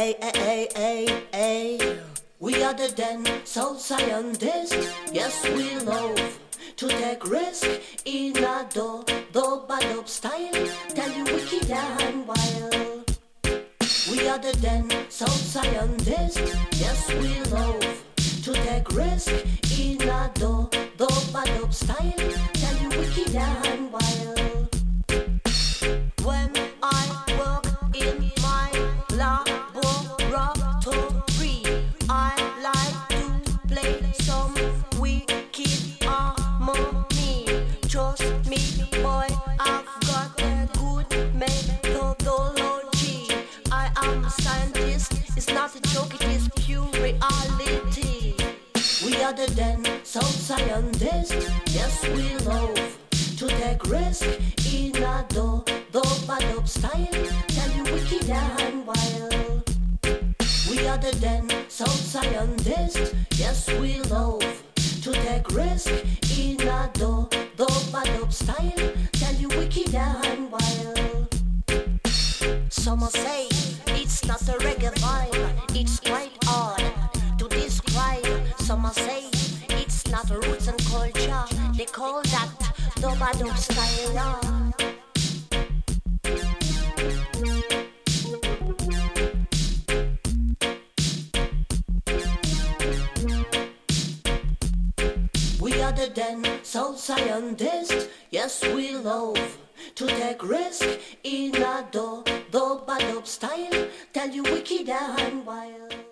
Hey, hey, hey, hey, hey. We are the den soul scientists. Yes, we love to take risk in a do-ba-dope style. Tell you wicked and wild. We are the den soul scientists. Yes, we love to take risk in a do-ba-dope style. Tell you wicked and wild. When I work in my laboratory, I like to play some wicked harmony. Trust me, boy, I've got a good methodology. I am a scientist, it's not a joke, it is pure reality. We are the den soul scientists. Yes, we love to take risk in a do-ba-dope style. Tell you wicked and wild. We are the den soul scientists. Yes, we love to take risk in a do-ba-dope style. Tell you wicked and wild. Some say it's not a reggae vibe, it's quite hard to describe. Some say it's not a roots and culture, they call that do-ba-dope style. We are the den soul scientists. Yes, we love to take risk in a do-ba-dope style. Tell you wicked and wild.